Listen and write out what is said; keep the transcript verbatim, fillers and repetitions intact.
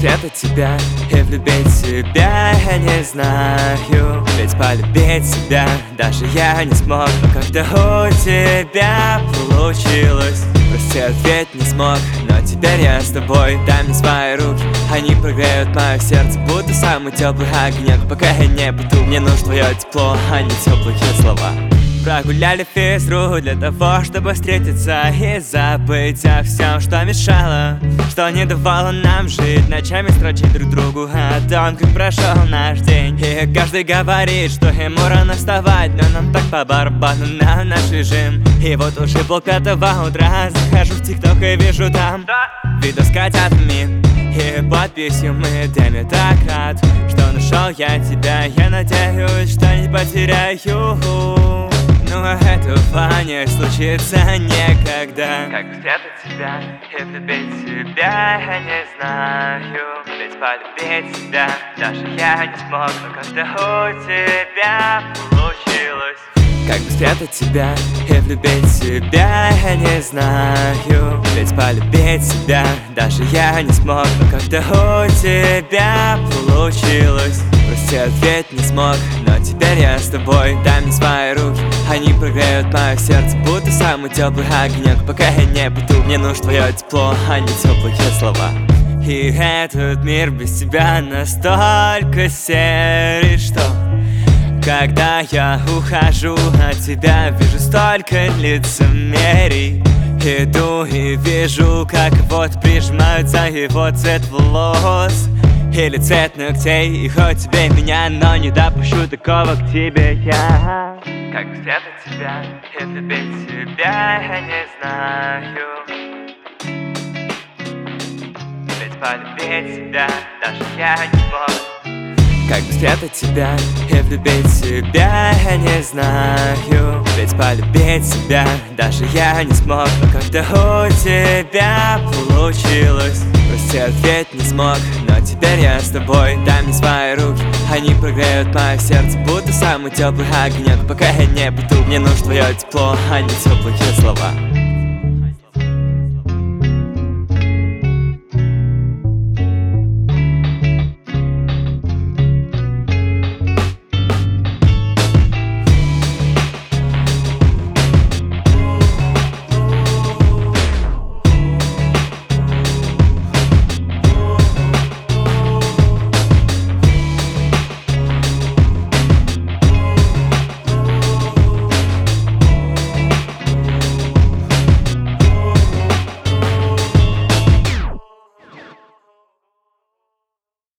спрятать тебя и влюбить в себя я не знаю. Ведь полюбить себя даже я не смог. Но когда у тебя получилось, прости, ответь не смог. Но теперь я с тобой, дай мне свои руки, они прогреют мое сердце, будто самый теплый огонек. Пока я не буду, мне нужно твое тепло, а не теплые слова. Прогуляли физру для того, чтобы встретиться и забыть о всем, что мешало, что не давало нам жить, ночами строчить друг другу о том, как прошел наш день. И каждый говорит, что ему рано вставать, но нам так по барабану на наш режим. И вот уже полпятого утра захожу в ТикТок и вижу там видео с котятами и подписью мы даме. Так рад, что нашел я тебя, я надеюсь, что не потеряю. Ну а этого не случится никогда. Как спрятать тебя и влюбить в себя я не знаю. Ведь полюбить себя даже я не смог. Но когда у тебя получилось, как бы спрятать тебя и влюбить в себя я не знаю. Ведь полюбить себя даже я не смог. Но когда у тебя получилось, прости, ответь не смог. Но теперь я с тобой, дай мне свои руки, они прогреют мое сердце, будто самый теплый огонек. Пока я не буду, мне нужно твое тепло, а не теплые слова. И этот мир без тебя настолько серый, что когда я ухожу от тебя, вижу столько лицемерий. Иду и вижу, как вот прижимаются его цвет волос или цвет ногтей. И хоть тебе меня, но не допущу такого к тебе я. Как спрятать тебя и влюбить в себя я не знаю. Ведь полюбить себя даже я не смог. Как бы спрятать тебя и влюбить в себя я не знаю. Ведь полюбить себя даже я не смог. Но когда у тебя получилось, прости, ответь не смог. Но теперь я с тобой, дай мне свои руки, они прогреют мое сердце, будто самый теплый огонек. Пока я не буду, мне нужно твое тепло, а не теплые слова.